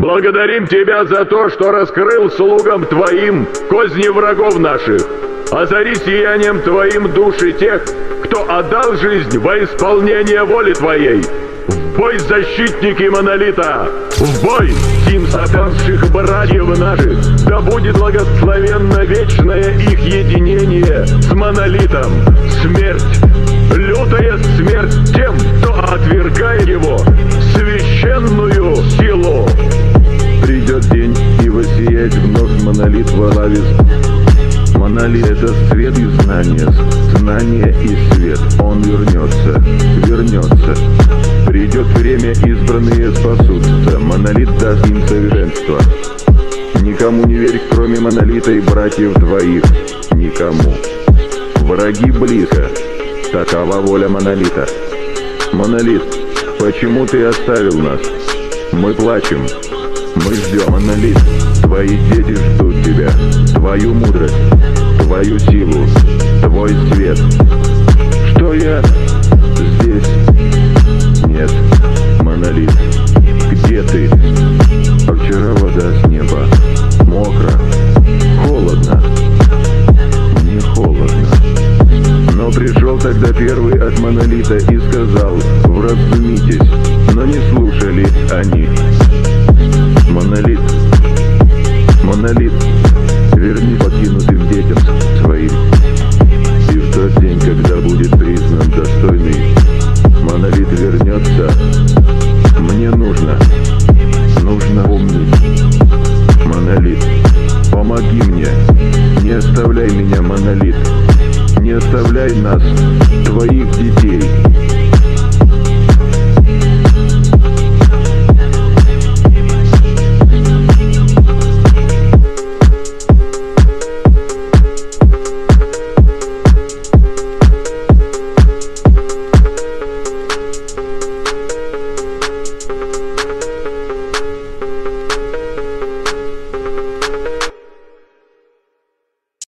Благодарим Тебя за то, что раскрыл слугам Твоим козни врагов наших. Озари сиянием Твоим души тех, кто отдал жизнь во исполнение воли Твоей. В бой, защитники Монолита! В бой, тим сатанских братьев наших! Да будет благословенно вечное их единение с Монолитом! Смерть! Лютая смерть тем, кто отвергает его священную силу! Придет день, и воссияет вновь Монолит во главе. Монолит — это свет и знание, знание и свет. Он вернется, вернется. Придет время, избранные спасутся. Монолит даст им совершенство. Никому не верь, кроме Монолита и братьев твоих. Никому. Враги близко. Такова воля Монолита. Монолит, почему ты оставил нас? Мы плачем. Мы ждем, Монолит. Твои дети ждут тебя. Твою мудрость, твою силу, твой свет. Что я здесь? Нет, Монолит. Где ты? А вчера вода с неба. Мокро. Холодно. Мне холодно. Но пришел тогда первый от Монолита и сказал: вразумитесь. Но не слушали они. Монолит. Монолит.